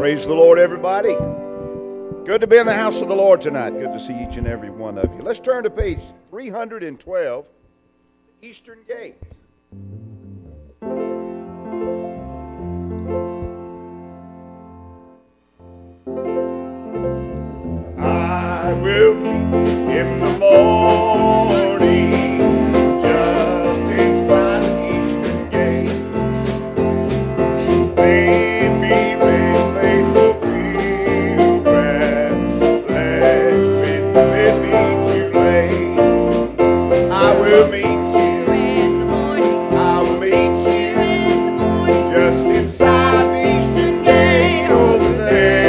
Praise the Lord, everybody. Good to be in the house of the Lord tonight. Good to see each and every one of you. Let's turn to page 312, Eastern Gate. I will meet in the morning just inside the Eastern Gate. Lead me with faithful pilgrim, pledge with me too late. I will meet you in the morning. I will meet you in the morning just inside the Eastern Gate over there.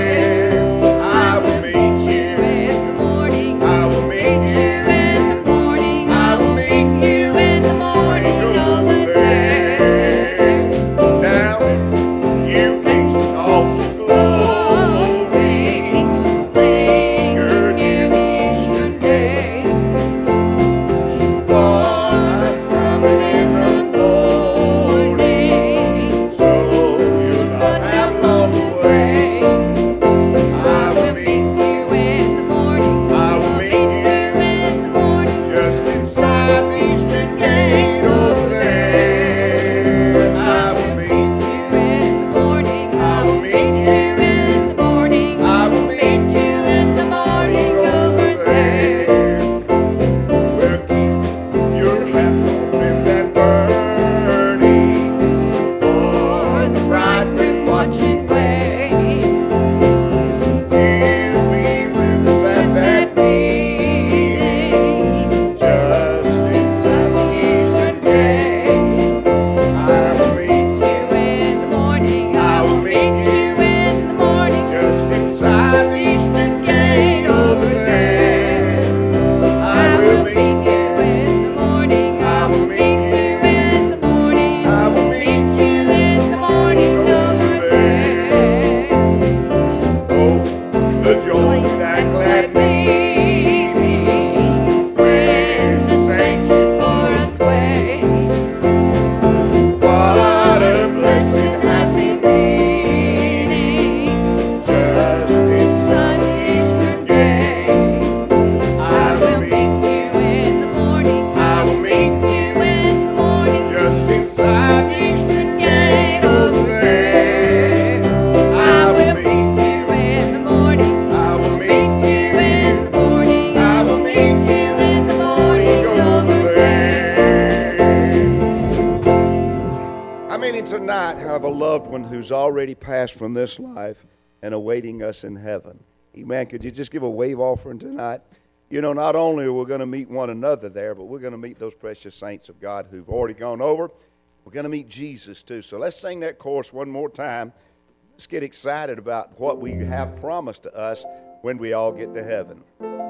Tonight have a loved one who's already passed from this life and awaiting us in heaven. Amen. Could you just give a wave offering tonight? You know, not only are we going to meet one another there, but we're going to meet those precious saints of God who've already gone over. We're going to meet Jesus too. So let's sing that chorus one more time. Let's get excited about what we have promised to us when we all get to heaven.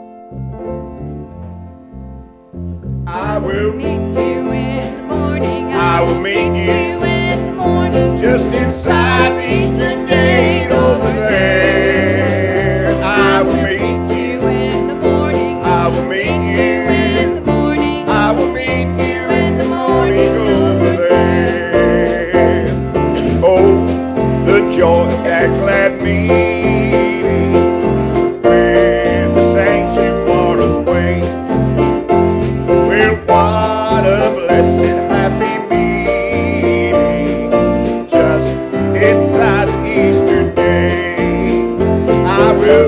I will meet you in the morning. I will meet you in the morning, just inside the Eastern Gate over there. I will meet you in the morning. I will meet you in the morning. I will meet you in the morning over there. Oh, the joy of that glad meeting when the saints you brought us away. Well, what a blessed happy meeting just inside the Eastern Gate. I will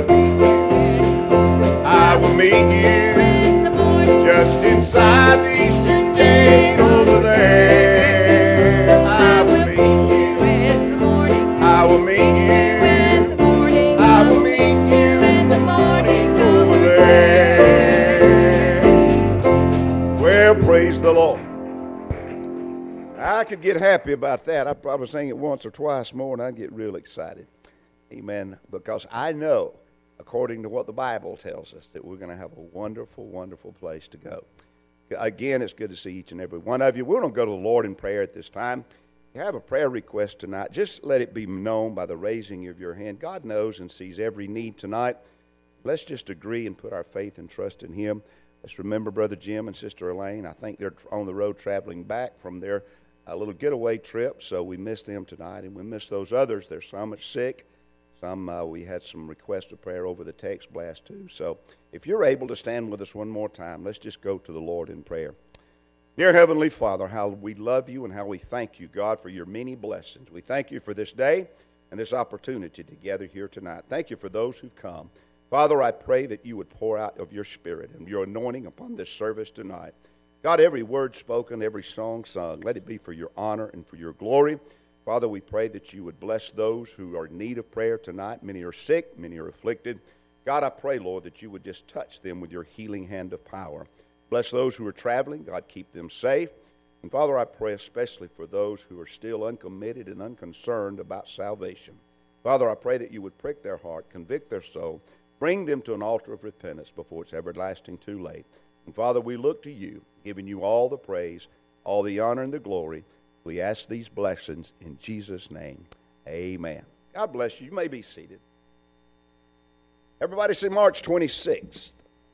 meet you just inside the Eastern Gate over there. I will meet you in the morning. I will meet you in the morning. I will meet you in the morning over there. Well, praise the Lord. I could get happy about that. I'd probably sing it once or twice more, and I'd get real excited. Amen. Because I know, according to what the Bible tells us, that we're going to have a wonderful, wonderful place to go. Again, it's good to see each and every one of you. We're going to go to the Lord in prayer at this time. If you have a prayer request tonight, just let it be known by the raising of your hand. God knows and sees every need tonight. Let's just agree and put our faith and trust in Him. Let's remember Brother Jim and Sister Elaine. I think they're on the road traveling back from their little getaway trip, so we missed them tonight, and we missed those others. They're so much sick. We had some requests of prayer over the text blast too. So if you're able to stand with us one more time, let's just go to the Lord in prayer. Dear Heavenly Father, how we love you and how we thank you, God, for your many blessings. We thank you for this day and this opportunity to gather here tonight. Thank you for those who've come. Father, I pray that you would pour out of your Spirit and your anointing upon this service tonight. God, every word spoken, every song sung, let it be for your honor and for your glory. Father, we pray that you would bless those who are in need of prayer tonight. Many are sick, many are afflicted. God, I pray, Lord, that you would just touch them with your healing hand of power. Bless those who are traveling. God, keep them safe. And Father, I pray especially for those who are still uncommitted and unconcerned about salvation. Father, I pray that you would prick their heart, convict their soul, bring them to an altar of repentance before it's everlasting too late. And Father, we look to you, giving you all the praise, all the honor and the glory. We ask these blessings in Jesus' name. Amen. God bless you. You may be seated. Everybody say March 26th.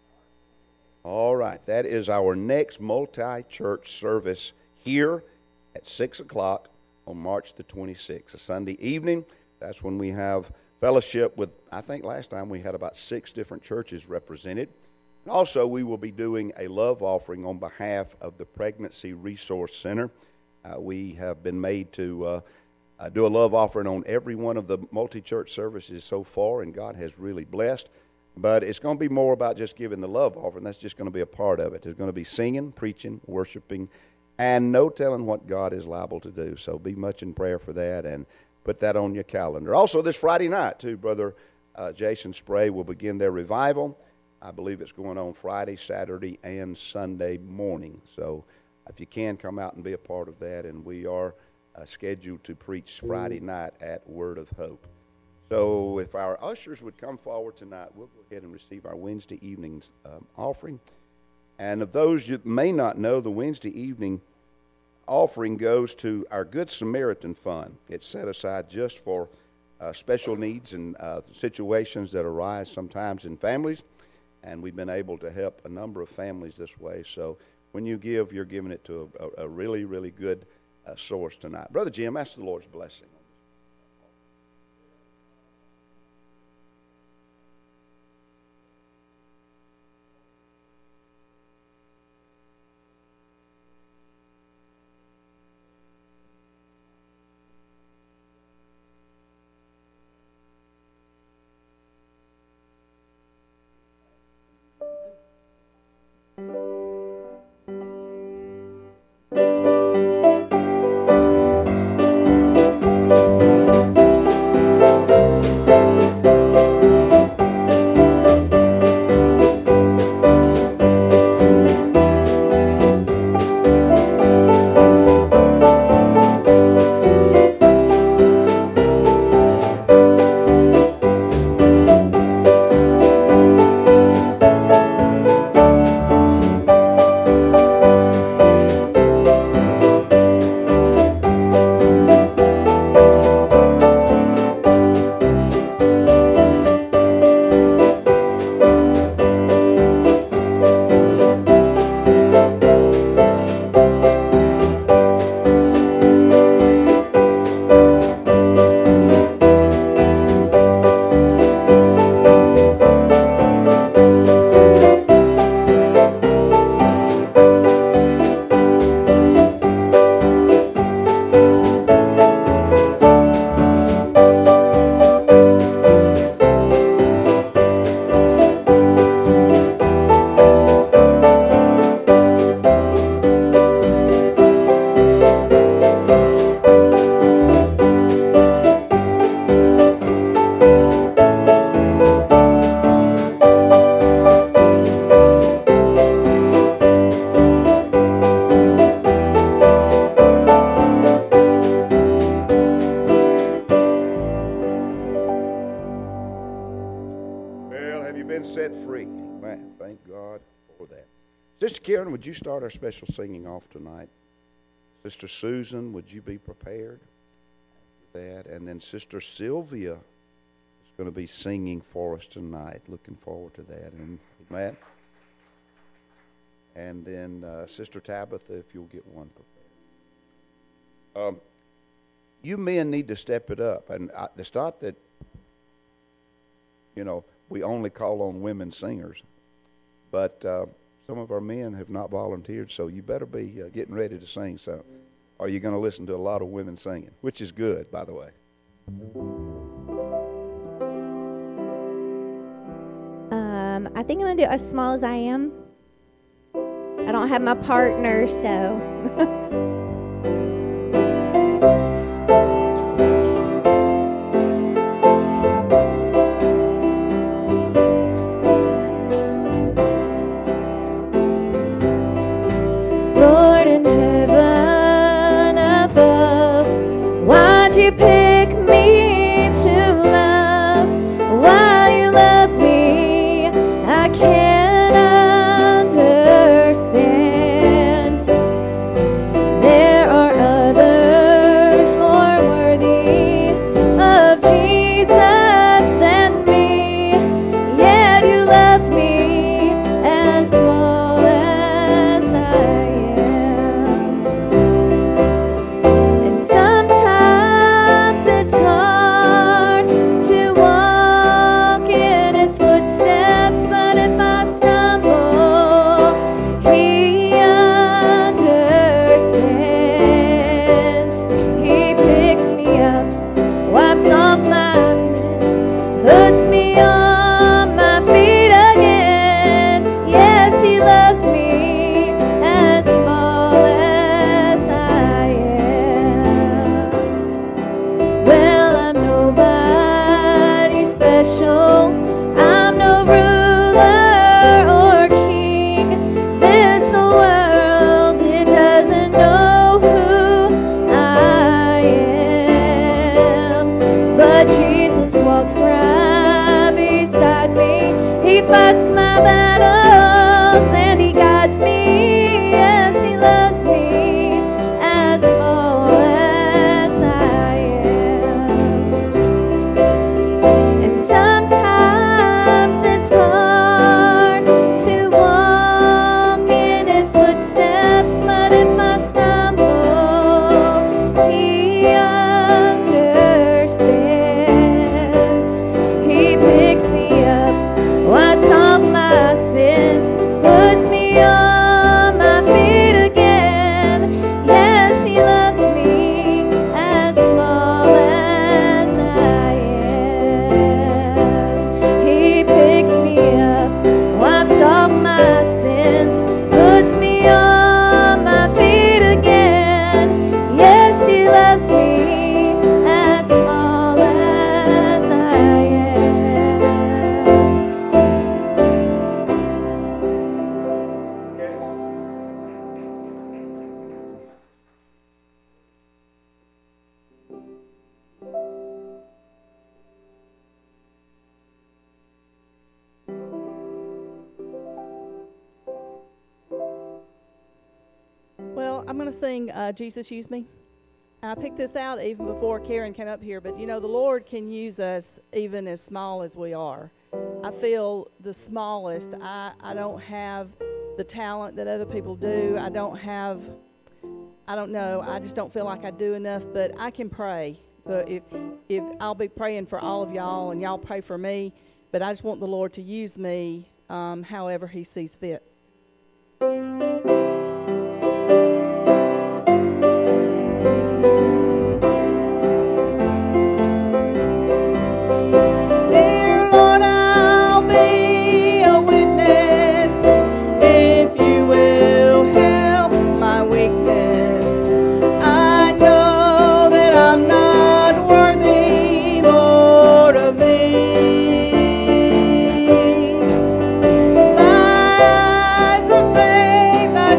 All right. That is our next multi-church service here at 6 o'clock on March the 26th, a Sunday evening. That's when we have fellowship with, I think last time we had about 6 different churches represented. And also, we will be doing a love offering on behalf of the Pregnancy Resource Center. We have been made to do a love offering on every one of the multi-church services so far, and God has really blessed. But it's going to be more about just giving the love offering. That's just going to be a part of it. There's going to be singing, preaching, worshiping, and no telling what God is liable to do. So be much in prayer for that and put that on your calendar. Also, this Friday night, too, Brother Jason Spray will begin their revival. I believe it's going on Friday, Saturday, and Sunday morning. So if you can, come out and be a part of that. And we are scheduled to preach Friday night at Word of Hope. So if our ushers would come forward tonight, we'll go ahead and receive our Wednesday evening's offering. And of those you may not know, the Wednesday evening offering goes to our Good Samaritan Fund. It's set aside just for special needs and situations that arise sometimes in families. And we've been able to help a number of families this way. So when you give, you're giving it to a really, really good source tonight. Brother Jim, ask the Lord's blessing. Karen, would you start our special singing off tonight? Sister Susan, would you be prepared for that? And then Sister Sylvia is going to be singing for us tonight. Looking forward to that. And Matt. And then Sister Tabitha, if you'll get one prepared. You men need to step it up. And it's not that we only call on women singers. But some of our men have not volunteered, so you better be getting ready to sing something. Or you're going to listen to a lot of women singing, which is good, by the way. I think I'm going to do As Small as I Am. I don't have my partner, so... I'm going to sing Jesus Use Me. I picked this out even before Karen came up here, but the Lord can use us even as small as we are. I feel the smallest. I don't have the talent that other people do. I don't know. I just don't feel like I do enough, but I can pray. So if I'll be praying for all of y'all and y'all pray for me, but I just want the Lord to use me however he sees fit. By the faith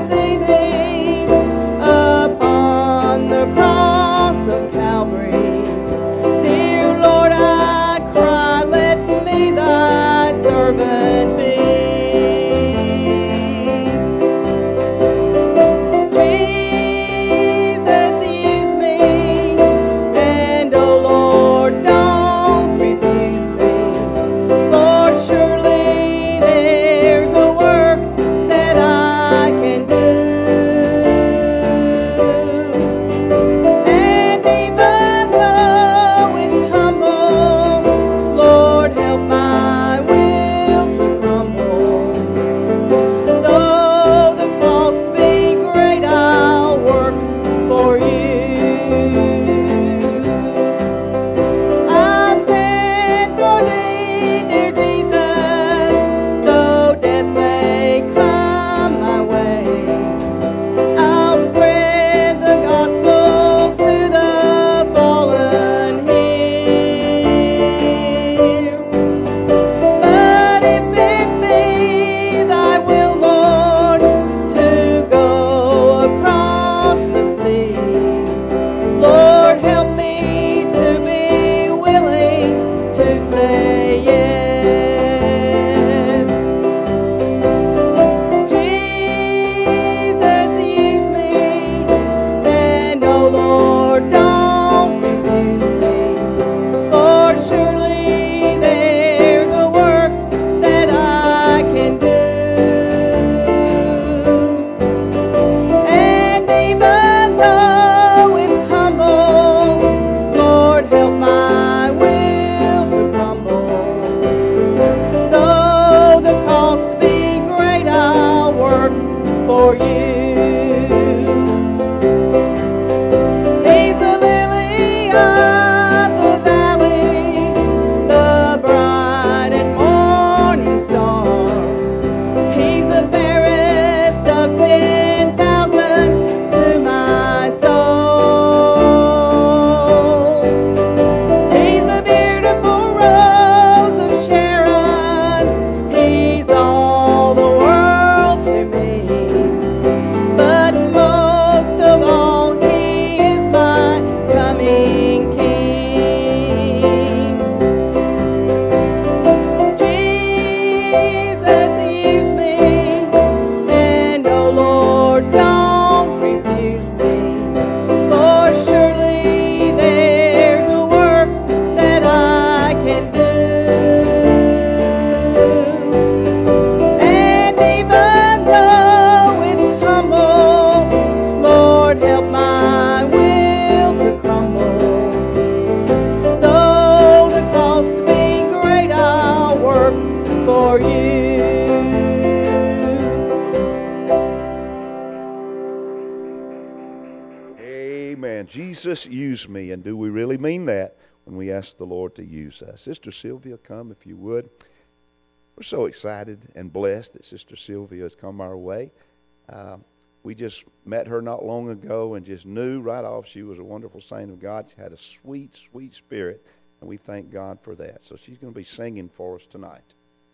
Jesus, use me. And do we really mean that when we ask the Lord to use us? Sister Sylvia, come if you would. We're so excited and blessed that Sister Sylvia has come our way. We just met her not long ago and just knew right off she was a wonderful saint of God. She had a sweet, sweet spirit, and we thank God for that. So she's going to be singing for us tonight.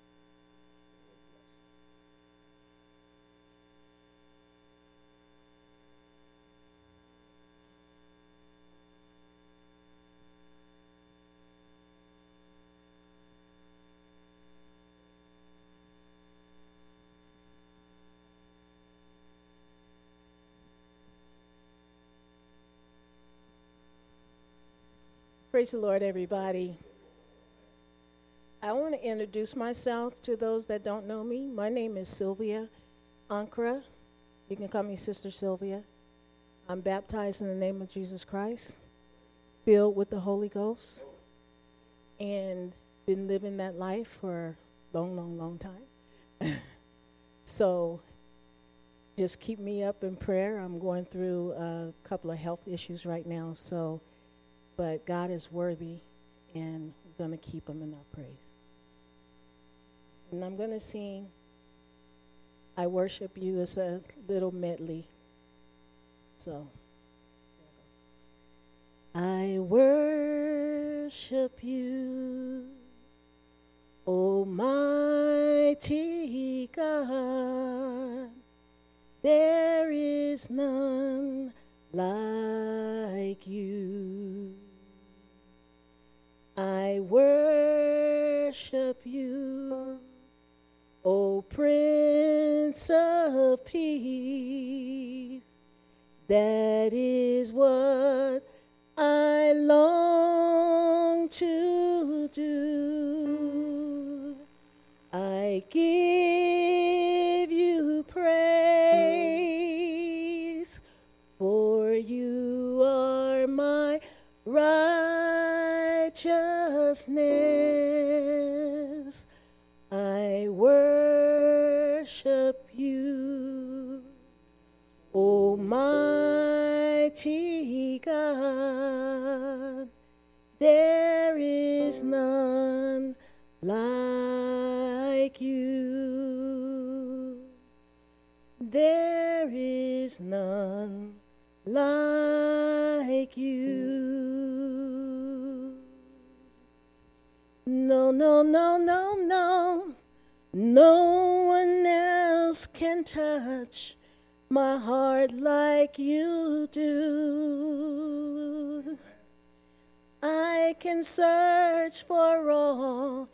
Praise the Lord, everybody. I want to introduce myself to those that don't know me. My name is Sylvia Ankara. You can call me Sister Sylvia. I'm baptized in the name of Jesus Christ, filled with the Holy Ghost, and been living that life for a long, long, long time. So just keep me up in prayer. I'm going through a couple of health issues right now, but God is worthy, and we're going to keep him in our praise. And I'm going to sing I Worship You as a little medley. So, I worship you, Almighty God. There is none like you. I worship you, O Prince of Peace. That is what I long to do. I give you praise, for you are my righteousness. I worship you, Almighty God. There is none like you. There is none like you. No, no, no, no, no. No one else can touch my heart like you do. I can search for all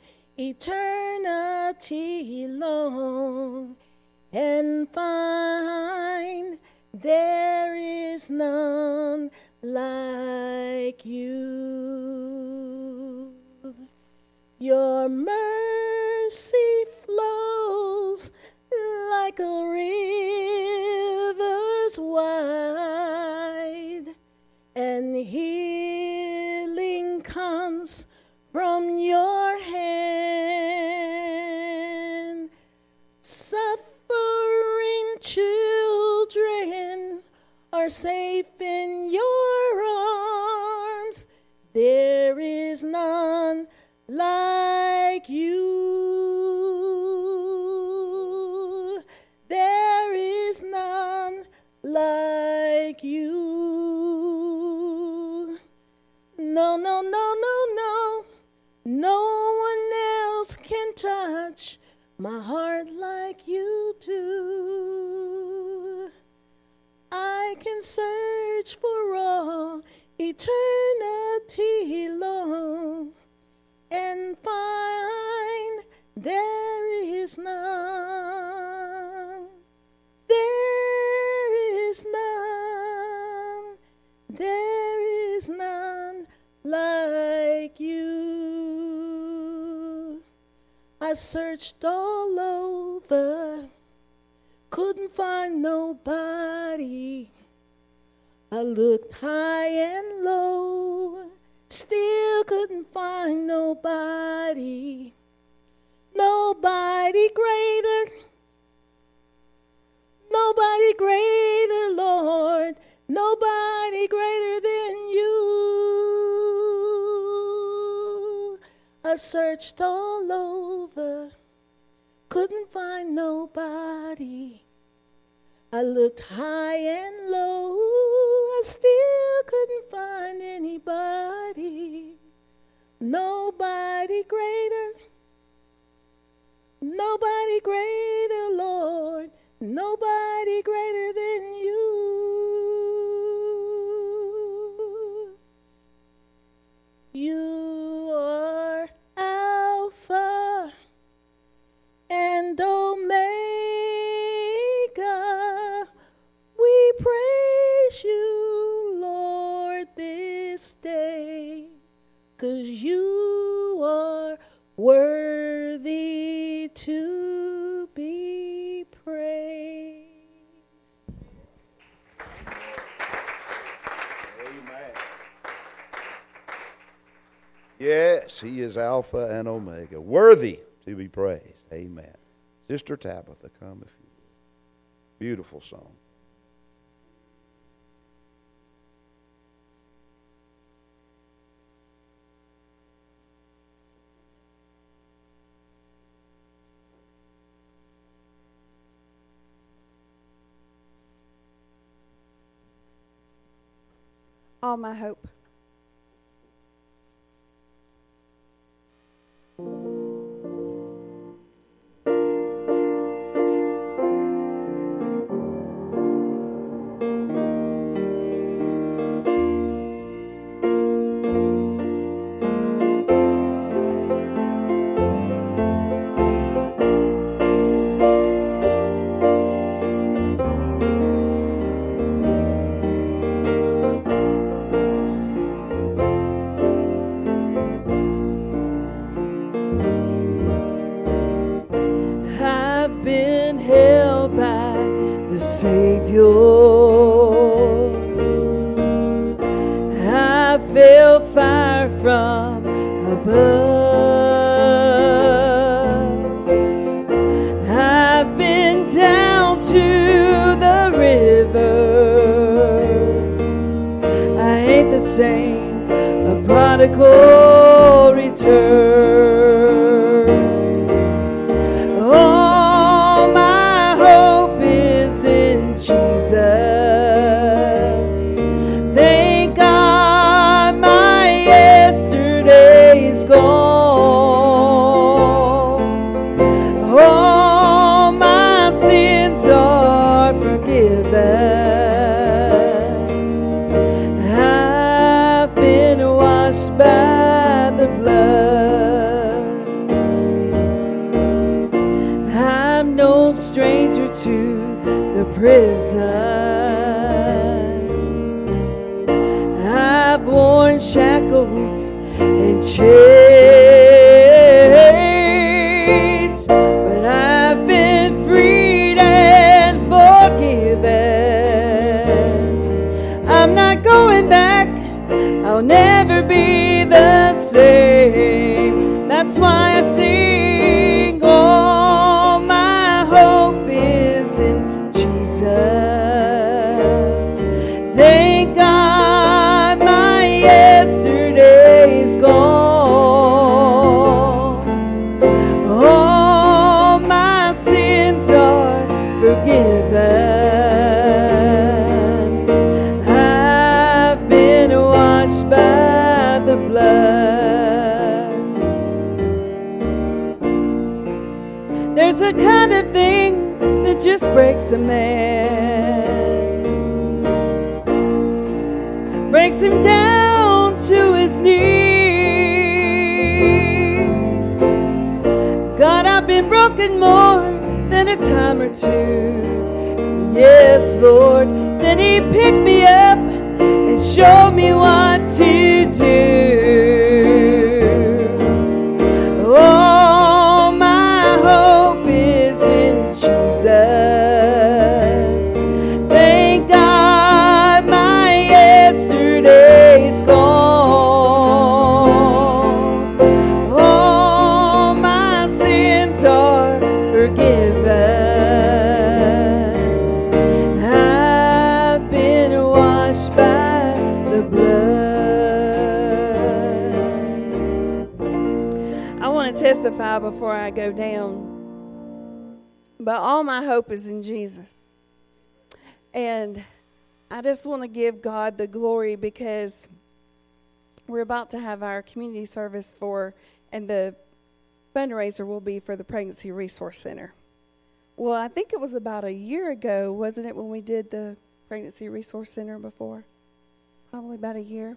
eternity long and find there is none like you. Your mercy flows like a river's wide, and healing comes from your hand. Suffering children are safe in your arms. There is none like you. There is none like you. No, no, no, no, no. No one else can touch my heart like you do. I can search for all eternity long and find there is none. There is none. There is none like you. I searched all over, couldn't find nobody. I looked high and low, still couldn't find nobody. Nobody greater, nobody greater, Lord, nobody greater than I searched all over, couldn't find nobody. I looked high and low, I still couldn't find anybody. Nobody greater, Lord, nobody greater than you. You are Alpha and Omega. We praise you, Lord, this day, 'cause you are worthy to be praised. Amen. Yes, he is Alpha and Omega, worthy to be praised. Amen. Sister Tabitha, come if you will. Beautiful song. All my hope. I feel fire from above. I've been down to the river. I ain't the same, a prodigal returned. All my hope is in Jesus. Thank God my yesterday's gone. All my sins are forgiven. I've been washed by the blood. I'm no stranger to the prison. I've worn shackles and chains, but I've been freed and forgiven. I'm not going back, I'll never be the same. That's why I sing, all my hope is in Jesus. Thank God my yesterday's gone. All my sins are forgiven. I've been washed by the blood. There's a kind of thing that just breaks a man, breaks him down to his knees. God, I've been broken more than a time or two. Yes, Lord. Then He picked me up and showed me what to do. All my hope is in Jesus. Thank God my yesterday's gone. All my sins are forgiven. I've been washed by the blood. want to testify before I go down. But all my hope is in Jesus. And I just want to give God the glory because we're about to have our community service and the fundraiser will be for the Pregnancy Resource Center. Well, I think it was about a year ago, wasn't it, when we did the Pregnancy Resource Center before? Probably about a year.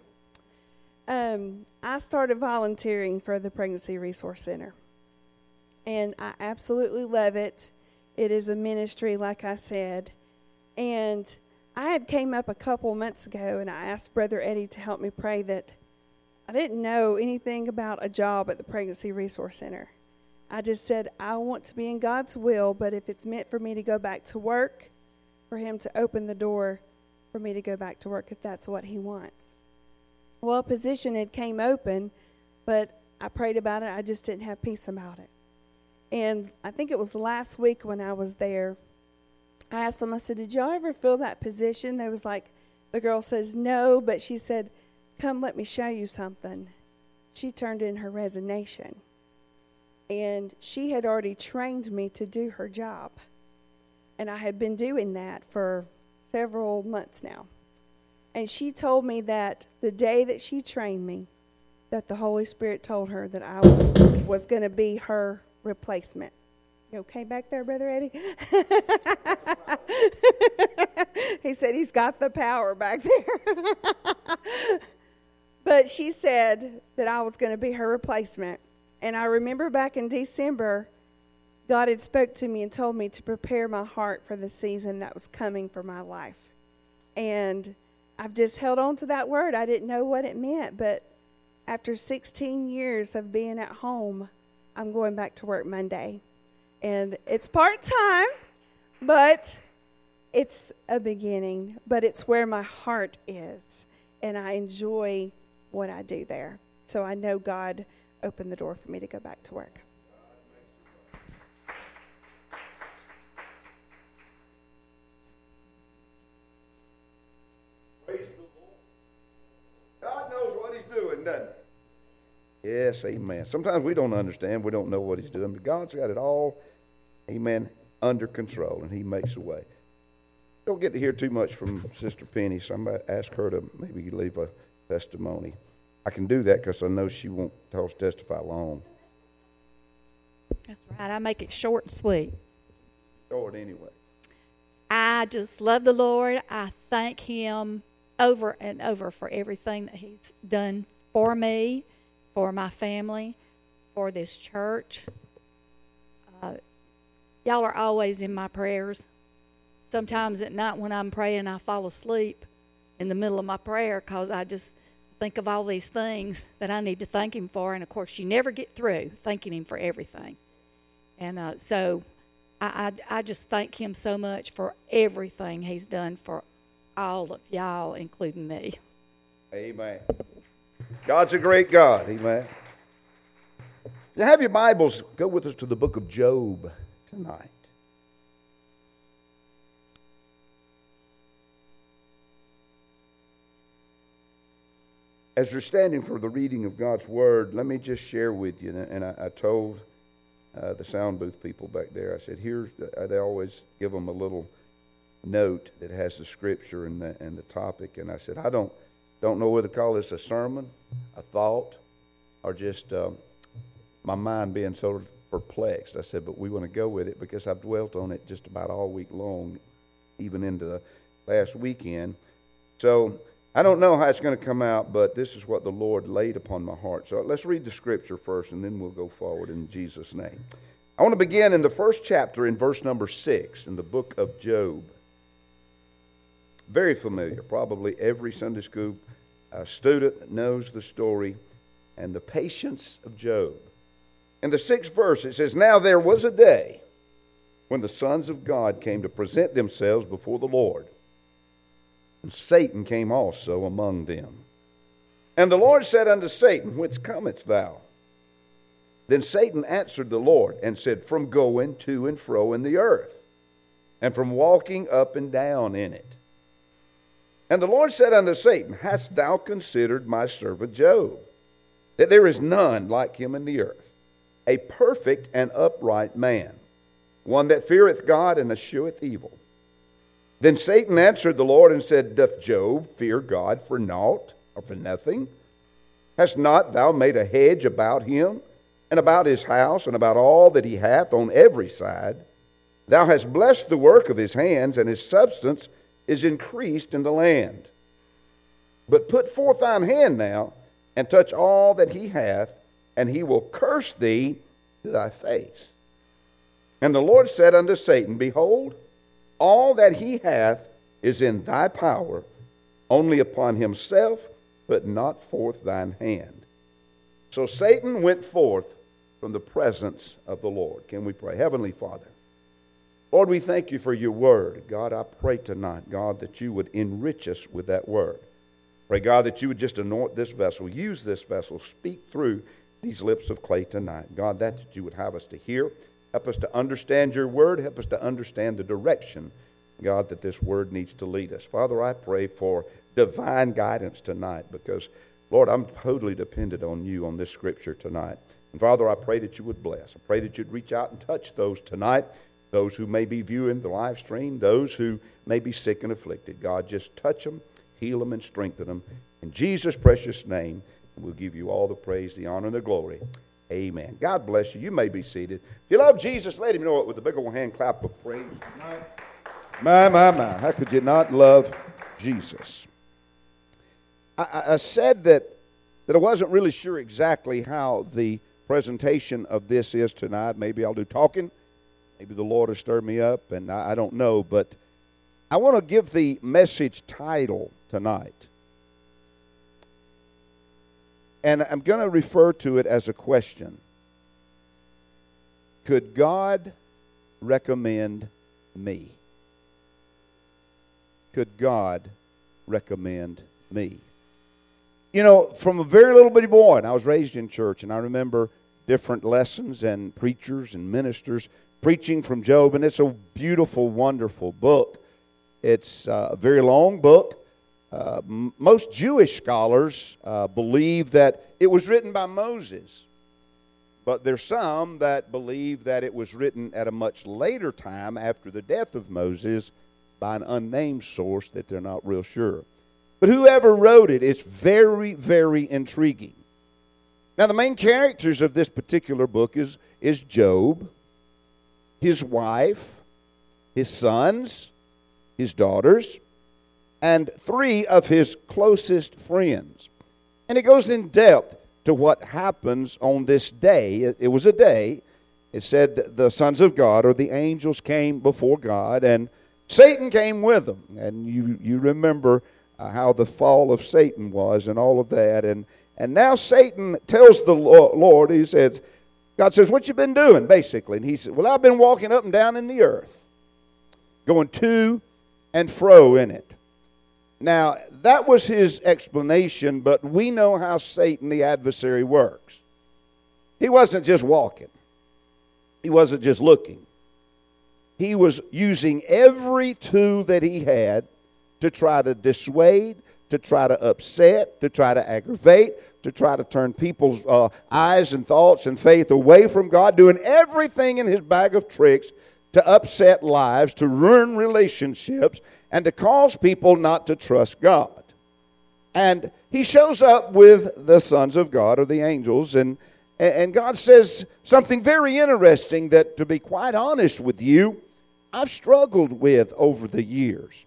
I started volunteering for the Pregnancy Resource Center. And I absolutely love it. It is a ministry, like I said. And I had came up a couple months ago, and I asked Brother Eddie to help me pray that I didn't know anything about a job at the Pregnancy Resource Center. I just said, I want to be in God's will, but if it's meant for me to go back to work, for him to open the door for me to go back to work if that's what he wants. Well, a position had came open, but I prayed about it. I just didn't have peace about it. And I think it was last week when I was there, I asked them, I said, did y'all ever fill that position? They was like, the girl says no, but she said, come let me show you something. She turned in her resignation. And she had already trained me to do her job. And I had been doing that for several months now. And she told me that the day that she trained me, that the Holy Spirit told her that I was going to be her replacement. You okay back there, Brother Eddie? He said he's got the power back there. But she said that I was going to be her replacement. And I remember back in December, God had spoke to me and told me to prepare my heart for the season that was coming for my life. And I've just held on to that word. I didn't know what it meant, but after 16 years of being at home, I'm going back to work Monday. And it's part-time, but it's a beginning. But it's where my heart is, and I enjoy what I do there. So I know God opened the door for me to go back to work. Praise the Lord. God knows what he's doing, doesn't he? Yes, amen. Sometimes we don't understand. We don't know what he's doing. But God's got it all, amen, under control, and he makes a way. Don't get to hear too much from Sister Penny, so I'm going to ask her to maybe leave a testimony. I can do that because I know she won't testify long. That's right. I make it short and sweet. Short anyway. I just love the Lord. I thank him over and over for everything that he's done for me, for my family, for this church. Y'all are always in my prayers. Sometimes at night when I'm praying, I fall asleep in the middle of my prayer because I just think of all these things that I need to thank him for. And, of course, you never get through thanking him for everything. And so I just thank him so much for everything he's done for all of y'all, including me. Amen. God's a great God. Amen. If you have your Bibles, go with us to the book of Job tonight. As you're standing for the reading of God's Word, let me just share with you, and I told the sound booth people back there, I said, they always give them a little note that has the scripture and the topic, and I said, I don't know whether to call this a sermon, a thought, or just my mind being so perplexed. I said, but we want to go with it because I've dwelt on it just about all week long, even into the last weekend. So I don't know how it's going to come out, but this is what the Lord laid upon my heart. So let's read the scripture first, and then we'll go forward in Jesus' name. I want to begin in the first chapter in verse number 6 in the book of Job. Very familiar. Probably every Sunday school student knows the story and the patience of Job. In the 6th verse, it says, Now there was a day when the sons of God came to present themselves before the Lord. And Satan came also among them. And the Lord said unto Satan, Whence comest thou? Then Satan answered the Lord and said, From going to and fro in the earth, and from walking up and down in it. And the Lord said unto Satan, Hast thou considered my servant Job, that there is none like him in the earth, a perfect and upright man, one that feareth God and escheweth evil. Then Satan answered the Lord and said, Doth Job fear God for naught or for nothing? Hast not thou made a hedge about him, and about his house, and about all that he hath on every side? Thou hast blessed the work of his hands, and his substance is increased in the land. But put forth thine hand now, and touch all that he hath, and he will curse thee to thy face. And the Lord said unto Satan, Behold, all that he hath is in thy power, only upon himself put not forth thine hand. So Satan went forth from the presence of the Lord. Can we pray? Heavenly Father, Lord, we thank you for your word. God, I pray tonight, God, that you would enrich us with that word. Pray, God, that you would just anoint this vessel, use this vessel, speak through these lips of clay tonight. God, that you would have us to hear. Help us to understand your word. Help us to understand the direction, God, that this word needs to lead us. Father, I pray for divine guidance tonight because, Lord, I'm totally dependent on you on this scripture tonight. And Father, I pray that you would bless. I pray that you'd reach out and touch those tonight, those who may be viewing the live stream, those who may be sick and afflicted. God, just touch them, heal them, and strengthen them. In Jesus' precious name, we'll give you all the praise, the honor, and the glory. Amen. God bless you. You may be seated. If you love Jesus, let him know it with a big old hand clap of praise tonight. My. How could you not love Jesus? I said that I wasn't really sure exactly how the presentation of this is tonight. Maybe I'll do talking. Maybe the Lord will stir me up, and I don't know. But I want to give the message title tonight. And I'm going to refer to it as a question. Could God recommend me? Could God recommend me? You know, from a very little bitty boy, and I was raised in church, and I remember different lessons and preachers and ministers preaching from Job, and it's a beautiful, wonderful book. It's a very long book. Most Jewish scholars believe that it was written by Moses, but there's some that believe that it was written at a much later time after the death of Moses by an unnamed source that they're not real sure. But whoever wrote it, it's very, very intriguing. Now, the main characters of this particular book is Job, his wife, his sons, his daughters, and 3 of his closest friends. And it goes in depth to what happens on this day. It was a day. It said the sons of God, or the angels, came before God, and Satan came with them. And you remember how the fall of Satan was and all of that. And now Satan tells the Lord, he says, God says, what you been doing, basically? And he said, well, I've been walking up and down in the earth, going to and fro in it. Now, that was his explanation, but we know how Satan, the adversary, works. He wasn't just walking. He wasn't just looking. He was using every tool that he had to try to dissuade, to try to upset, to try to aggravate, to try to turn people's eyes and thoughts and faith away from God, doing everything in his bag of tricks to upset lives, to ruin relationships, and to cause people not to trust God. And he shows up with the sons of God, or the angels, and God says something very interesting that, to be quite honest with you, I've struggled with over the years.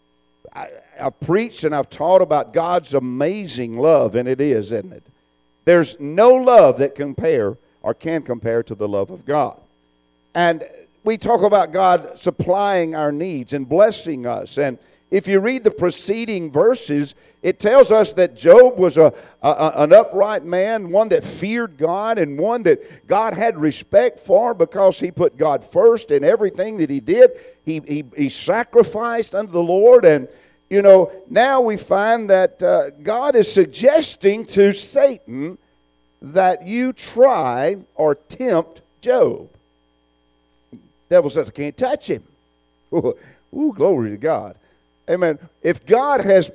I've preached and I've taught about God's amazing love, and it is, isn't it? There's no love that can compare to the love of God. And we talk about God supplying our needs and blessing us. And if you read the preceding verses, it tells us that Job was an upright man, one that feared God, and one that God had respect for because he put God first in everything that he did. He sacrificed unto the Lord. And, you know, now we find that God is suggesting to Satan that you try or tempt Job. The devil says, I can't touch him. Ooh, glory to God. Amen. If God has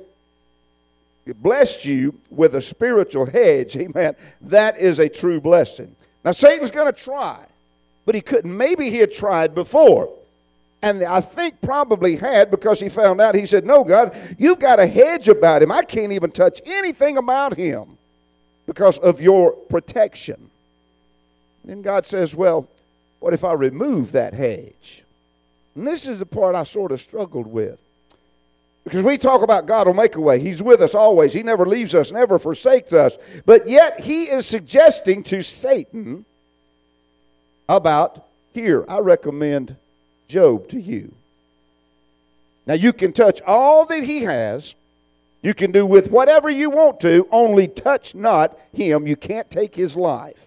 blessed you with a spiritual hedge, amen, that is a true blessing. Now, Satan's going to try, but he couldn't. Maybe he had tried before. And I think probably had, because he found out. He said, no, God, you've got a hedge about him. I can't even touch anything about him because of your protection. Then God says, well, what if I remove that hedge? And this is the part I sort of struggled with. Because we talk about God will make a way. He's with us always. He never leaves us, never forsakes us. But yet he is suggesting to Satan about, here, I recommend Job to you. Now you can touch all that he has. You can do with whatever you want to, only touch not him. You can't take his life.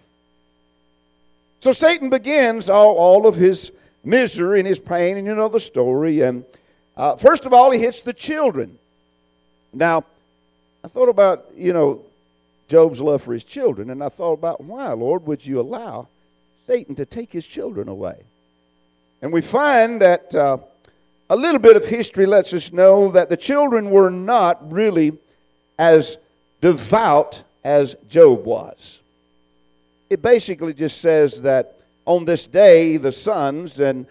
So Satan begins all of his misery and his pain, and you know the story. And first of all, he hits the children. Now, I thought about, Job's love for his children, and I thought about, why, Lord, would you allow Satan to take his children away? And we find that a little bit of history lets us know that the children were not really as devout as Job was. It basically just says that on this day the sons had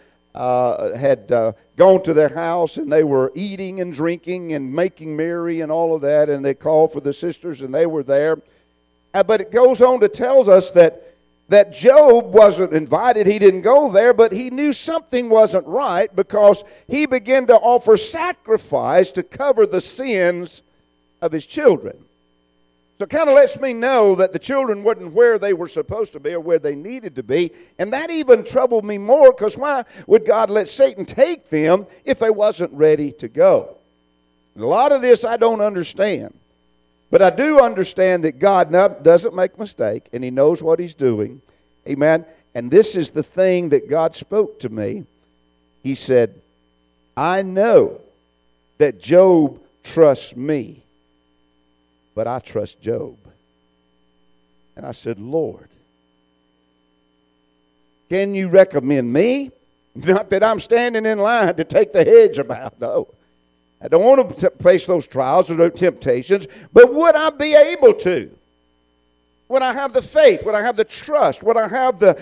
gone to their house, and they were eating and drinking and making merry and all of that, and they called for the sisters, and they were there. But it goes on to tell us that Job wasn't invited. He didn't go there, but he knew something wasn't right, because he began to offer sacrifice to cover the sins of his children. So it kind of lets me know that the children weren't where they were supposed to be or where they needed to be. And that even troubled me more, because why would God let Satan take them if they wasn't ready to go? And a lot of this I don't understand. But I do understand that God doesn't make a mistake, and he knows what he's doing. Amen. And this is the thing that God spoke to me. He said, I know that Job trusts me, but I trust Job. And I said, Lord, can you recommend me? Not that I'm standing in line to take the hedge about, no. I don't want to face those trials or those temptations, but would I be able to? Would I have the faith? Would I have the trust? Would I have the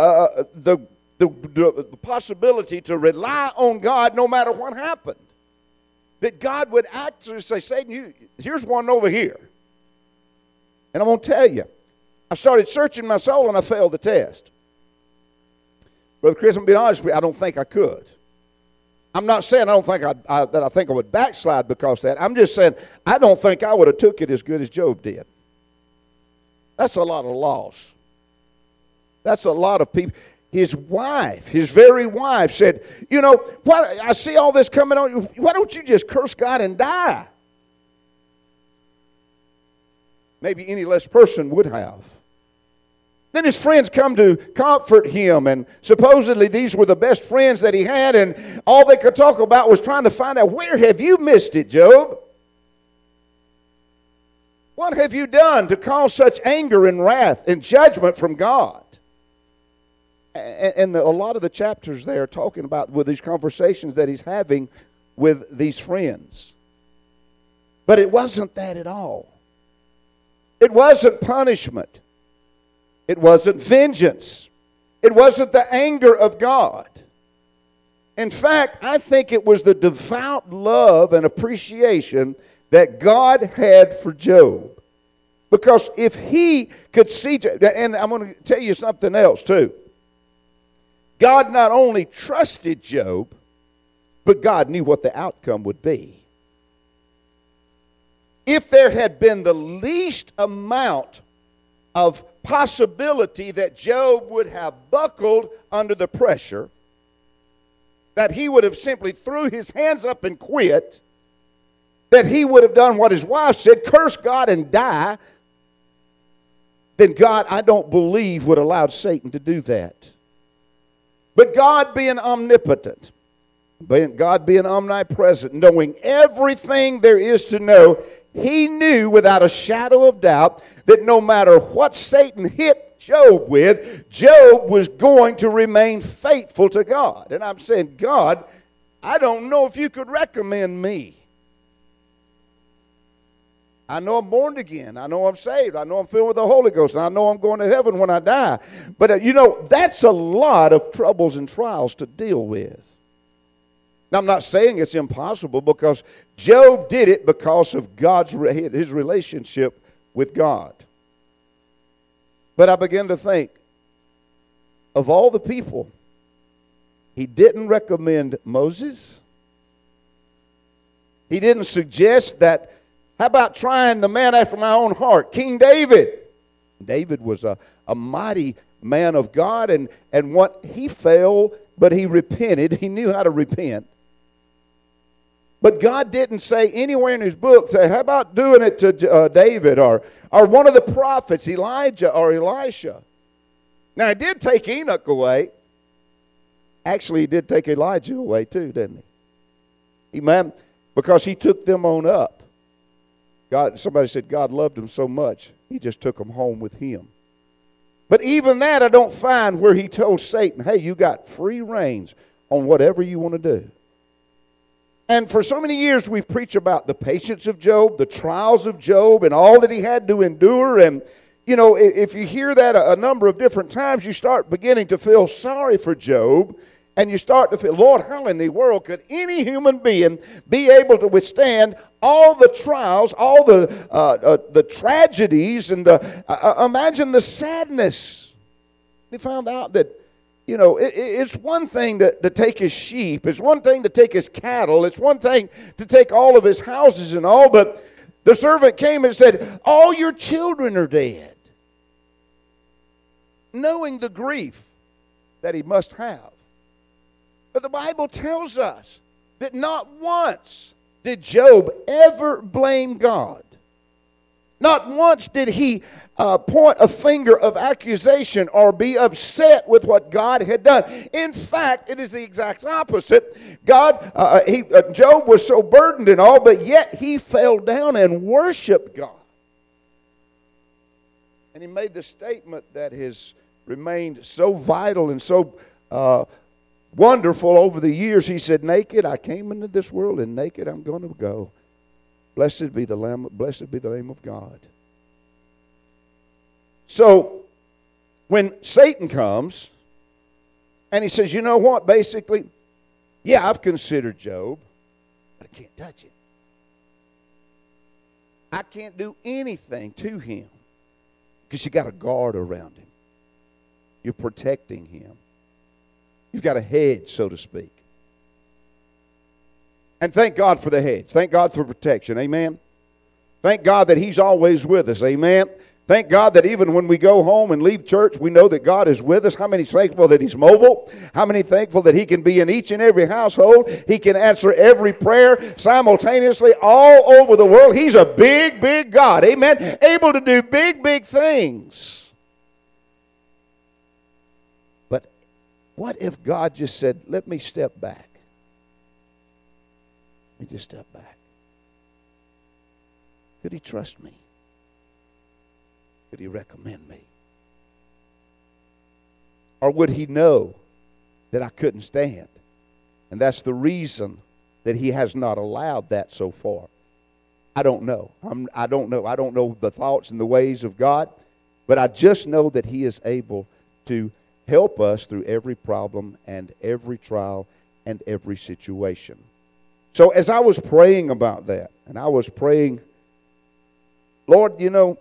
possibility to rely on God no matter what happened? That God would actually say, Satan, here's one over here. And I'm going to tell you, I started searching my soul and I failed the test. Brother Chris, I'm going to be honest with you, I don't think I could. I'm not saying I don't think that I think I would backslide because of that. I'm just saying I don't think I would have took it as good as Job did. That's a lot of loss. That's a lot of people. His wife, his very wife said, why, I see all this coming on. Why don't you just curse God and die? Maybe any less person would have. Then his friends come to comfort him, and supposedly these were the best friends that he had, and all they could talk about was trying to find out, where have you missed it, Job? What have you done to cause such anger and wrath and judgment from God? And a lot of the chapters there are talking about with these conversations that he's having with these friends. But it wasn't that at all. It wasn't punishment. It wasn't vengeance. It wasn't the anger of God. In fact, I think it was the devout love and appreciation that God had for Job. Because if he could see, and I'm going to tell you something else too. God not only trusted Job, but God knew what the outcome would be. If there had been the least amount of possibility that Job would have buckled under the pressure, that he would have simply threw his hands up and quit, that he would have done what his wife said, curse God and die, then God, I don't believe, would allow Satan to do that. But God being omnipotent, God being omnipresent, knowing everything there is to know, he knew without a shadow of doubt that no matter what Satan hit Job with, Job was going to remain faithful to God. And I'm saying, God, I don't know if you could recommend me. I know I'm born again. I know I'm saved. I know I'm filled with the Holy Ghost. And I know I'm going to heaven when I die. But, that's a lot of troubles and trials to deal with. Now, I'm not saying it's impossible, because Job did it because of his relationship with God. But I began to think, of all the people, he didn't recommend Moses. He didn't suggest that, how about trying the man after my own heart, King David? David was a mighty man of God, and what he fell, but he repented. He knew how to repent. But God didn't say anywhere in his book, say, how about doing it to David or one of the prophets, Elijah or Elisha? Now, he did take Enoch away. Actually, he did take Elijah away too, didn't he? Amen. Because he took them on up. Somebody said God loved them so much, he just took them home with him. But even that, I don't find where he told Satan, hey, you got free reins on whatever you want to do. And for so many years, we've preached about the patience of Job, the trials of Job, and all that he had to endure. And, if you hear that a number of different times, you start beginning to feel sorry for Job. And you start to feel, Lord, how in the world could any human being be able to withstand all the trials, all the tragedies, and imagine the sadness. He found out that, it's one thing to take his sheep. It's one thing to take his cattle. It's one thing to take all of his houses and all. But the servant came and said, all your children are dead. Knowing the grief that he must have. But the Bible tells us that not once did Job ever blame God. Not once did he point a finger of accusation or be upset with what God had done. In fact, it is the exact opposite. Job was so burdened and all, but yet he fell down and worshiped God. And he made the statement that has remained so vital and so wonderful over the years. He said, naked I came into this world, and naked I'm going to go. Blessed be the name of God. So, when Satan comes, and he says, you know what, basically, yeah, I've considered Job, but I can't touch him. I can't do anything to him, because you got a guard around him. You're protecting him. You've got a hedge, so to speak. And thank God for the hedge. Thank God for protection. Amen. Thank God that he's always with us. Amen. Thank God that even when we go home and leave church, we know that God is with us. How many thankful that he's mobile? How many thankful that he can be in each and every household? He can answer every prayer simultaneously all over the world. He's a big, big God. Amen. Able to do big, big things. But what if God just said, let me step back? Let me just step back. Could he trust me? Could he recommend me? Or would he know that I couldn't stand? And that's the reason that he has not allowed that so far. I don't know. I don't know. I don't know the thoughts and the ways of God. But I just know that he is able to help us through every problem and every trial and every situation. So as I was praying about that, and I was praying, Lord, you know,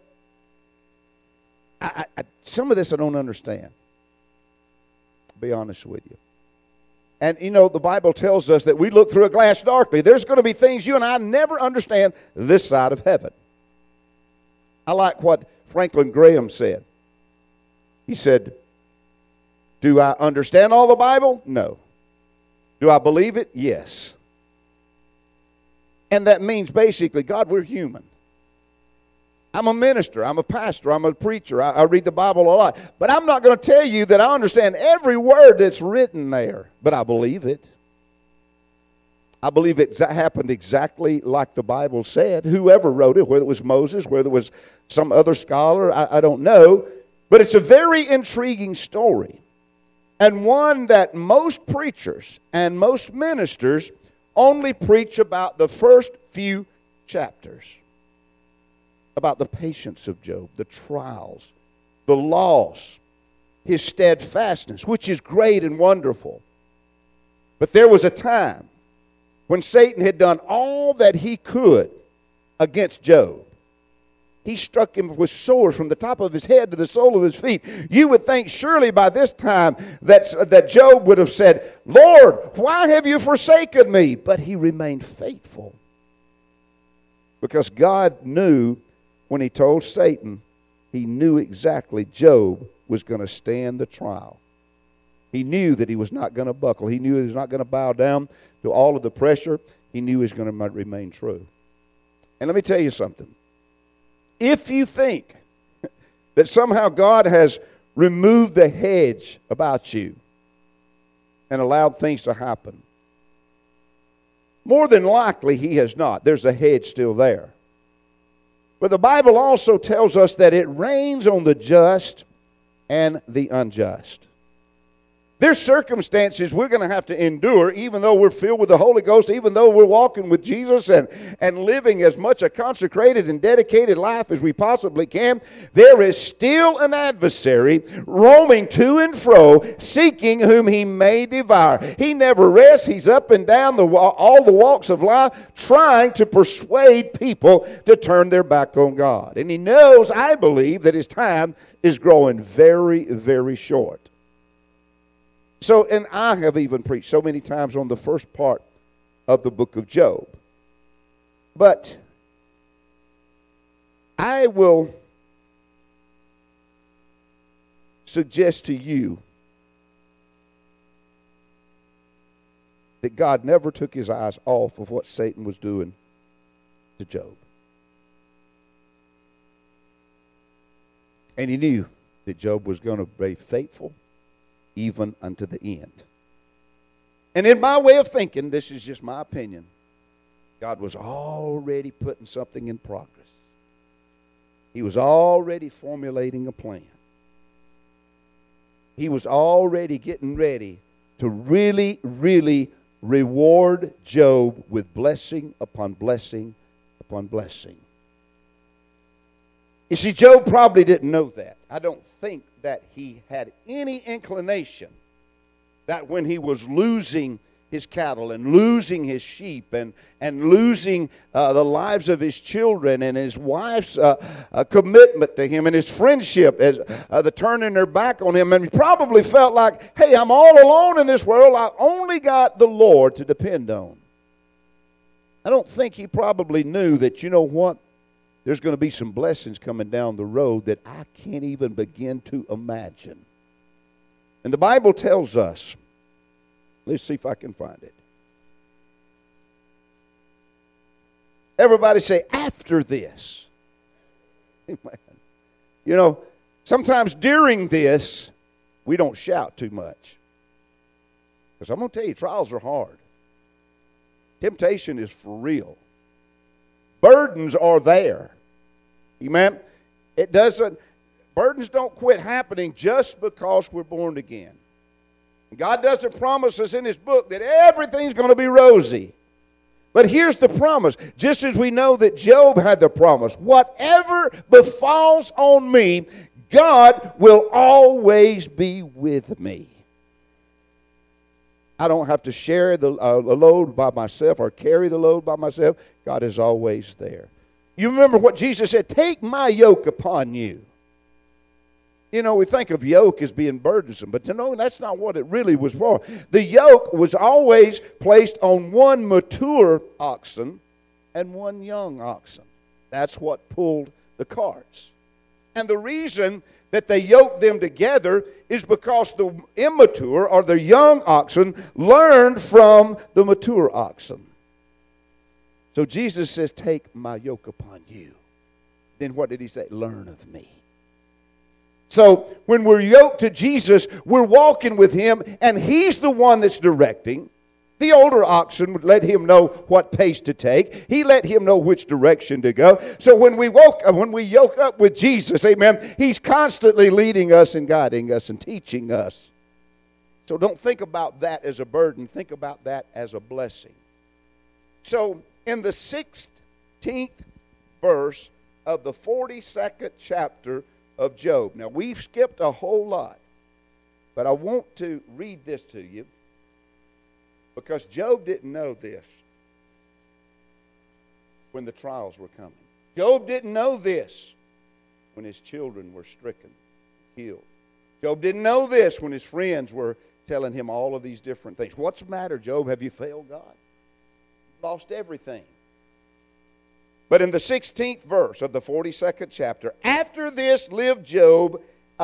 some of this I don't understand. I'll be honest with you. And, you know, the Bible tells us that we look through a glass darkly. There's going to be things you and I never understand this side of heaven. I like what Franklin Graham said. He said, do I understand all the Bible? No. Do I believe it? Yes. And that means basically, God, we're human. I'm a minister. I'm a pastor. I'm a preacher. I read the Bible a lot. But I'm not going to tell you that I understand every word that's written there. But I believe it. I believe it happened exactly like the Bible said. Whoever wrote it, whether it was Moses, whether it was some other scholar, I don't know. But it's a very intriguing story. And one that most preachers and most ministers only preach about the first few chapters. about the patience of Job, the trials, the loss, his steadfastness, which is great and wonderful. But there was a time when Satan had done all that he could against Job. He struck him with swords from the top of his head to the sole of his feet. You would think surely by this time that Job would have said, Lord, why have you forsaken me? But he remained faithful. Because God knew when he told Satan, he knew exactly Job was going to stand the trial. He knew that he was not going to buckle. He knew he was not going to bow down to all of the pressure. He knew he was going to remain true. And let me tell you something. If you think that somehow God has removed the hedge about you and allowed things to happen, more than likely he has not. There's a hedge still there. But the Bible also tells us that it rains on the just and the unjust. There's circumstances we're going to have to endure, even though we're filled with the Holy Ghost, even though we're walking with Jesus and living as much a consecrated and dedicated life as we possibly can. There is still an adversary roaming to and fro, seeking whom he may devour. He never rests. He's up and down all the walks of life, trying to persuade people to turn their back on God. And he knows, I believe, that his time is growing very, very short. So, and I have even preached so many times on the first part of the book of Job. But I will suggest to you that God never took his eyes off of what Satan was doing to Job. And he knew that Job was going to be faithful even unto the end. And in my way of thinking, this is just my opinion, God was already putting something in progress. He was already formulating a plan. He was already getting ready to really, really reward Job with blessing upon blessing upon blessing. You see, Job probably didn't know that. I don't think that he had any inclination that when he was losing his cattle and losing his sheep and losing the lives of his children and his wife's commitment to him and his friendship, as the turning their back on him, and he probably felt like, hey, I'm all alone in this world. I only got the Lord to depend on. I don't think he probably knew that, you know what? There's going to be some blessings coming down the road that I can't even begin to imagine. And the Bible tells us, let's see if I can find it. Everybody say, after this. Amen. You know, sometimes during this, we don't shout too much. Because I'm going to tell you, trials are hard. Temptation is for real. Burdens are there. Amen? Burdens don't quit happening just because we're born again. God doesn't promise us in his book that everything's going to be rosy. But here's the promise. Just as we know that Job had the promise, whatever befalls on me, God will always be with me. I don't have to share the load by myself or carry the load by myself. God is always there. You remember what Jesus said, take my yoke upon you. You know, we think of yoke as being burdensome, but no, that's not what it really was for. The yoke was always placed on one mature oxen and one young oxen. That's what pulled the carts. And the reason that they yoked them together is because the immature or the young oxen learned from the mature oxen. So Jesus says, take my yoke upon you. Then what did he say? Learn of me. So when we're yoked to Jesus, we're walking with him, and he's the one that's directing. The older oxen would let him know what pace to take. He let him know which direction to go. So when we yoke up with Jesus, amen, he's constantly leading us and guiding us and teaching us. So don't think about that as a burden. Think about that as a blessing. So in the 16th verse of the 42nd chapter of Job. Now, we've skipped a whole lot, but I want to read this to you because Job didn't know this when the trials were coming. Job didn't know this when his children were stricken, killed. Job didn't know this when his friends were telling him all of these different things. What's the matter, Job? Have you failed God? You've lost everything. But in the 16th verse of the 42nd chapter, after this lived Job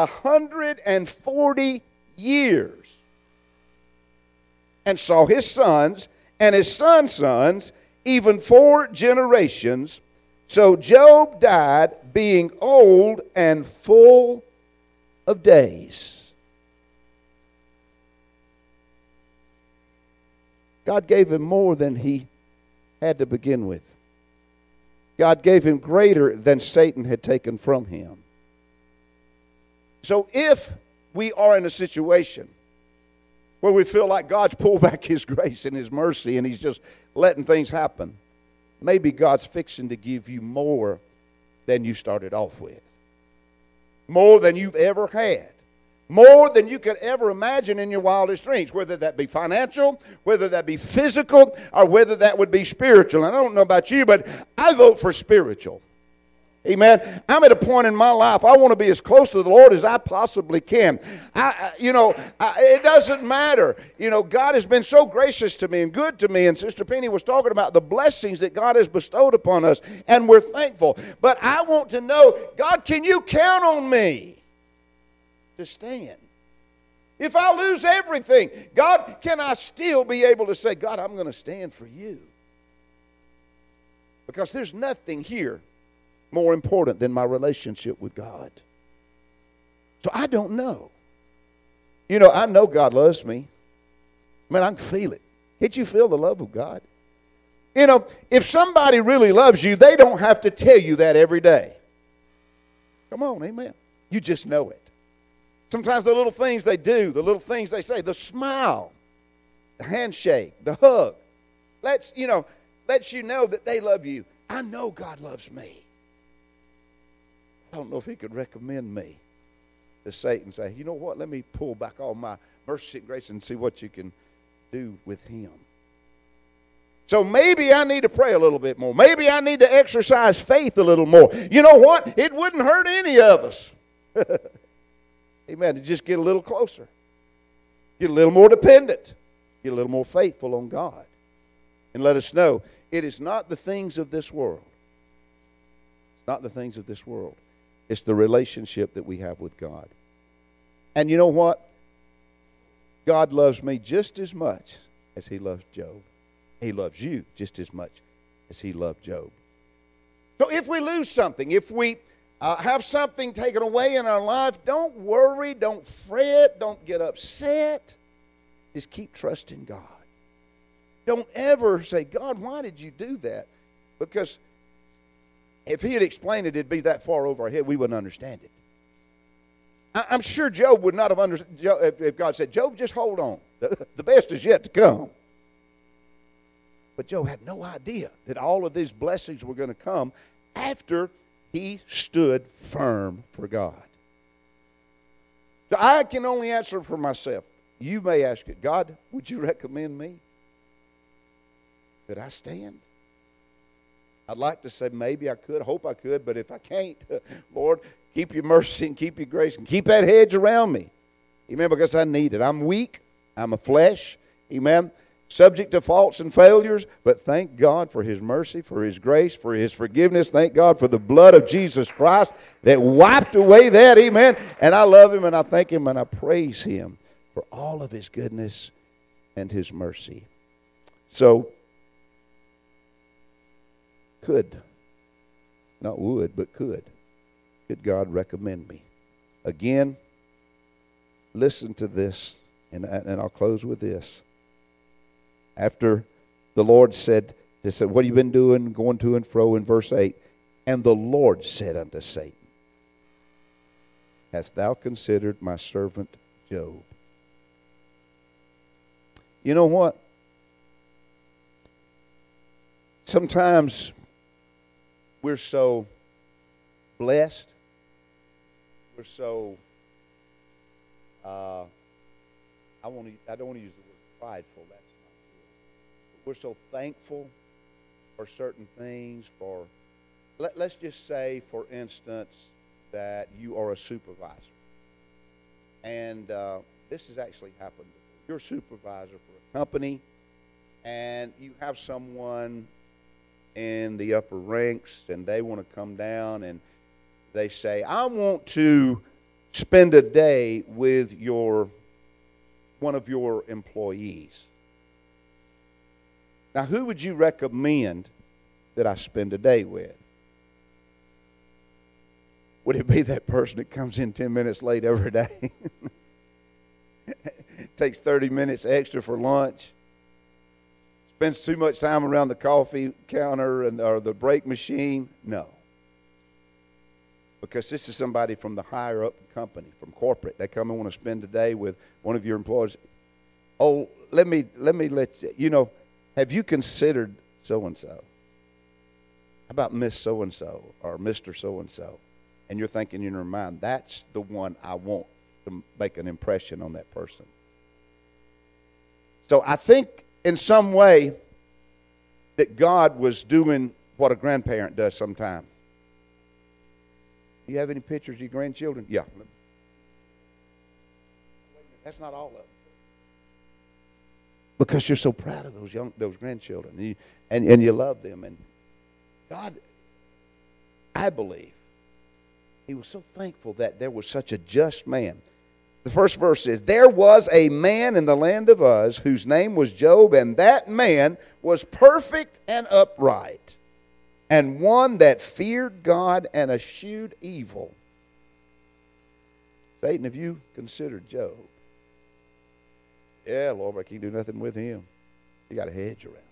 140 years and saw his sons and his sons' sons, even 4 generations. So Job died being old and full of days. God gave him more than he had to begin with. God gave him greater than Satan had taken from him. So if we are in a situation where we feel like God's pulled back his grace and his mercy and he's just letting things happen, maybe God's fixing to give you more than you started off with. More than you've ever had. More than you could ever imagine in your wildest dreams, whether that be financial, whether that be physical, or whether that would be spiritual. And I don't know about you, but I vote for spiritual. Amen. I'm at a point in my life, I want to be as close to the Lord as I possibly can. It doesn't matter. God has been so gracious to me and good to me. And Sister Penny was talking about the blessings that God has bestowed upon us, and we're thankful. But I want to know, God, can you count on me to stand? If I lose everything, God, can I still be able to say, God, I'm going to stand for you? Because there's nothing here more important than my relationship with God. So I don't know. I know God loves me. Man, I can feel it. Can't you feel the love of God? If somebody really loves you, they don't have to tell you that every day. Come on, amen. You just know it. Sometimes the little things they do, the little things they say, the smile, the handshake, the hug, lets you know that they love you. I know God loves me. I don't know if he could recommend me to Satan and say, you know what, let me pull back all my mercy and grace and see what you can do with him. So maybe I need to pray a little bit more. Maybe I need to exercise faith a little more. You know what? It wouldn't hurt any of us. Amen. To just get a little closer. Get a little more dependent. Get a little more faithful on God. And let us know it is not the things of this world. It's not the things of this world. It's the relationship that we have with God. And you know what? God loves me just as much as he loves Job. He loves you just as much as he loved Job. So if we lose something, if we have something taken away in our life, don't worry, don't fret, don't get upset. Just keep trusting God. Don't ever say, God, why did you do that? Because if he had explained it, it'd be that far over our head, we wouldn't understand it. I'm sure Job would not have understood if God said, Job, just hold on. The best is yet to come. But Job had no idea that all of these blessings were going to come after he stood firm for God. So I can only answer for myself. You may ask it, God, would you recommend me? Could I stand? I'd like to say maybe I could, hope I could, but if I can't, Lord, keep your mercy and keep your grace and keep that hedge around me. Amen, because I need it. I'm weak. I'm a flesh. Amen. Subject to faults and failures, but thank God for his mercy, for his grace, for his forgiveness. Thank God for the blood of Jesus Christ that wiped away that. Amen. And I love him and I thank him and I praise him for all of his goodness and his mercy. So, could, not would, but could God recommend me? Again, listen to this, and I'll close with this. After the Lord said, what have you been doing, going to and fro, in verse 8? And the Lord said unto Satan, hast thou considered my servant Job? You know what? Sometimes we're so blessed. We're so, I don't want to use the word prideful. That's not good. But we're so thankful for certain things. Let's just say, for instance, that you are a supervisor. And this has actually happened before. You're a supervisor for a company, and you have someone in the upper ranks, and they want to come down, and they say, I want to spend a day with one of your employees. Now, who would you recommend that I spend a day with? Would it be that person that comes in 10 minutes late every day? Takes 30 minutes extra for lunch? Spends too much time around the coffee counter or the break machine? No. Because this is somebody from the higher up company, from corporate. They come and want to spend a day with one of your employees. Oh, let me let you know, have you considered so-and-so? How about Miss so-and-so or Mr. so-and-so? And you're thinking in your mind, that's the one I want to make an impression on that person. So I think in some way that God was doing what a grandparent does sometimes. Do you have any pictures of your grandchildren? Yeah. That's not all of them. Because you're so proud of those grandchildren, and you love them. And God, I believe, He was so thankful that there was such a just man. The first verse says, there was a man in the land of Uz whose name was Job, and that man was perfect and upright, and one that feared God and eschewed evil. Satan, have you considered Job? Yeah, Lord, I can't do nothing with him. You got a hedge around.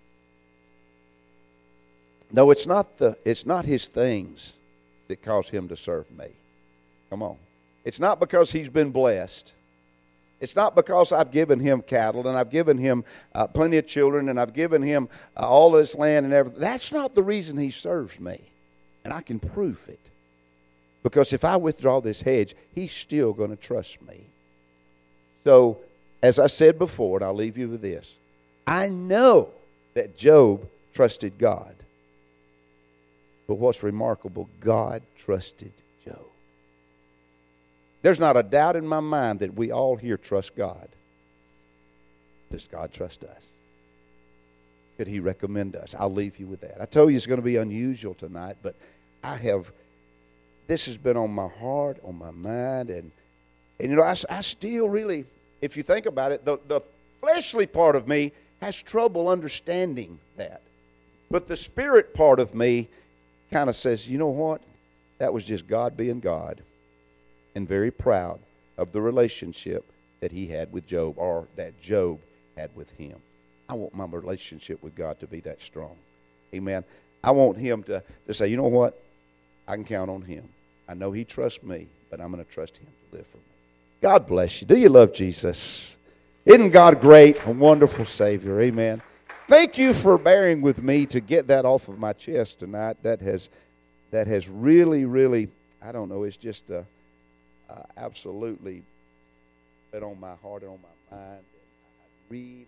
No, it's not his things that cause him to serve me. Come on. It's not because he's been blessed. It's not because I've given him cattle and I've given him plenty of children and I've given him all this land and everything. That's not the reason he serves me. And I can prove it. Because if I withdraw this hedge, he's still going to trust me. So, as I said before, and I'll leave you with this, I know that Job trusted God. But what's remarkable, God trusted Job. There's not a doubt in my mind that we all here trust God. Does God trust us? Could He recommend us? I'll leave you with that. I told you it's going to be unusual tonight, but this has been on my heart, on my mind, and you know, I still really, if you think about it, the fleshly part of me has trouble understanding that. But the spirit part of me kind of says, you know what? That was just God being God, and very proud of the relationship that he had with Job, or that Job had with him. I want my relationship with God to be that strong. Amen. I want him to say, you know what? I can count on him. I know he trusts me, but I'm going to trust him to live for me. God bless you. Do you love Jesus? Isn't God great? A wonderful Savior. Amen. Thank you for bearing with me to get that off of my chest tonight. That has really, really, I don't know, it's just absolutely been on my heart and on my mind. I read,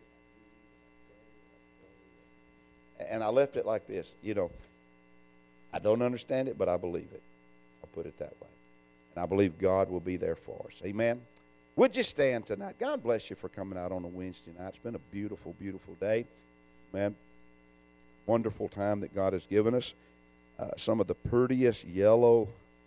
and I left it like this. You know, I don't understand it, but I believe it. I'll put it that way. And I believe God will be there for us. Amen. Would you stand tonight? God bless you for coming out on a Wednesday night. It's been a beautiful, beautiful day. Man, wonderful time that God has given us. Some of the prettiest yellow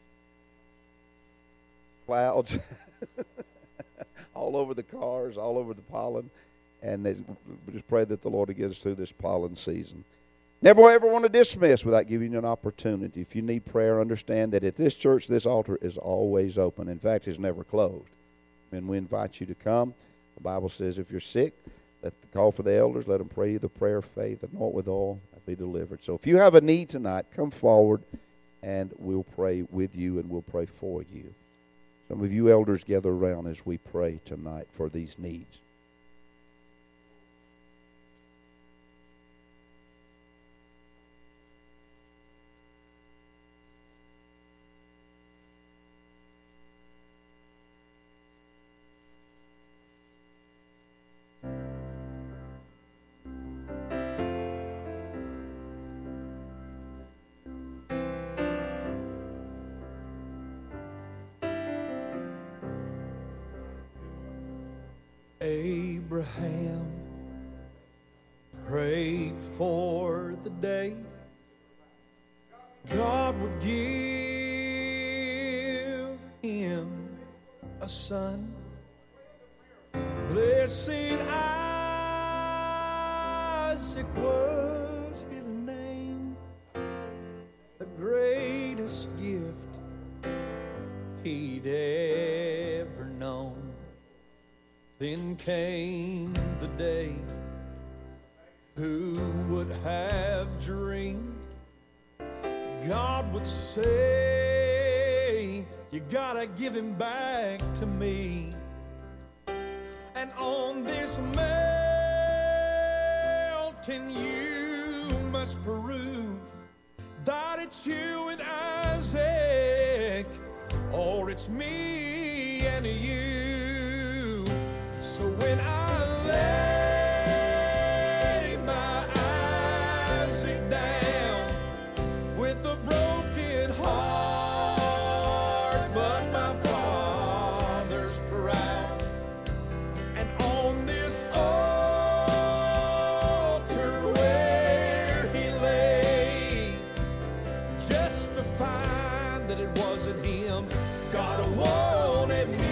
clouds all over the cars, all over the pollen. And we just pray that the Lord will get us through this pollen season. Never ever want to dismiss without giving you an opportunity. If you need prayer, understand that at this church, this altar is always open. In fact, it's never closed. And we invite you to come. The Bible says if you're sick, call for the elders. Let them pray you the prayer of faith. Anoint with oil. Be delivered. So if you have a need tonight, come forward and we'll pray with you and we'll pray for you. Some of you elders gather around as we pray tonight for these needs. Abraham prayed for the day God would give him a son. Blessed Isaac was his name, the greatest gift he'd ever known. Then came the day, who would have dreamed God would say, you gotta give him back to me. And on this mountain you must prove that it's you and Isaac, or it's me and you. So when I lay my Isaac down with a broken heart, but my Father's proud, and on this altar where he lay, just to find that it wasn't him God wanted me.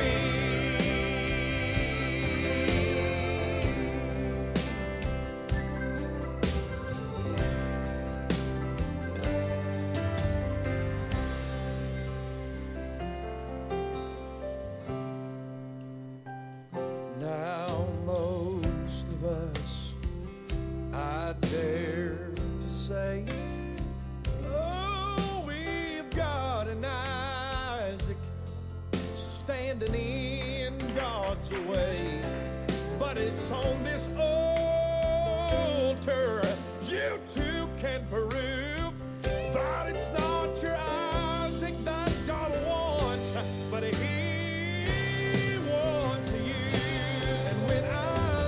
Now most of us, I dare to say, oh, we've got an Isaac standing in God's way. But it's on this altar you too can prove that it's not your Isaac that God wants, but he wants you. And when I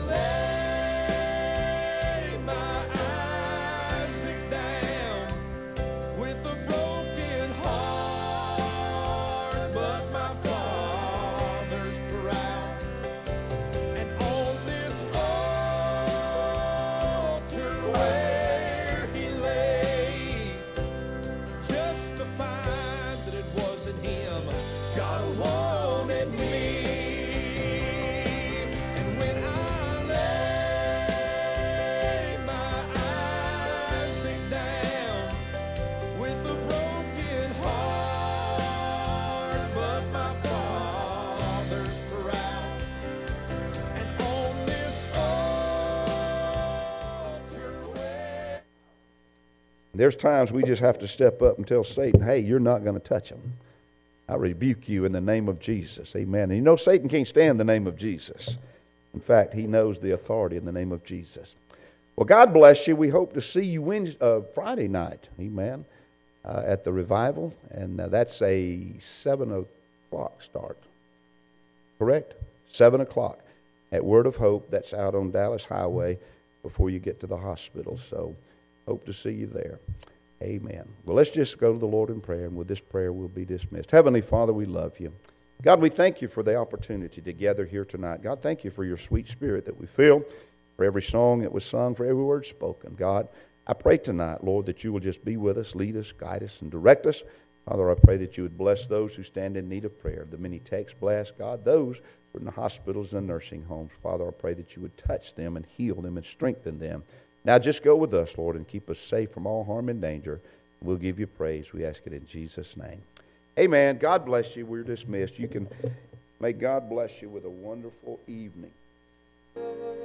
lay my Isaac down with a broken heart, but my Father's proud, and on this altar where he lay, just to find that it wasn't him God wanted me. And when I lay my Isaac down with a broken heart, but my Father's proud, and on this altar where There's times we just have to step up and tell Satan, hey, you're not going to touch him. I rebuke you in the name of Jesus. Amen. And you know Satan can't stand the name of Jesus. In fact, he knows the authority in the name of Jesus. Well, God bless you. We hope to see you Friday night. Amen. At the revival. And that's a 7 o'clock start. Correct? 7 o'clock at Word of Hope. That's out on Dallas Highway before you get to the hospital. So hope to see you there. Amen. Well, let's just go to the Lord in prayer, and with this prayer we'll be dismissed. Heavenly Father, we love you. God, we thank you for the opportunity to gather here tonight. God, thank you for your sweet spirit that we feel, for every song that was sung, for every word spoken. God, I pray tonight, Lord, that you will just be with us, lead us, guide us, and direct us. Father, I pray that you would bless those who stand in need of prayer, the many texts blessed, God, those who are in the hospitals and nursing homes. Father, I pray that you would touch them and heal them and strengthen them. Now just go with us, Lord, and keep us safe from all harm and danger. We'll give you praise. We ask it in Jesus' name. Amen. God bless you. We're dismissed. May God bless you with a wonderful evening.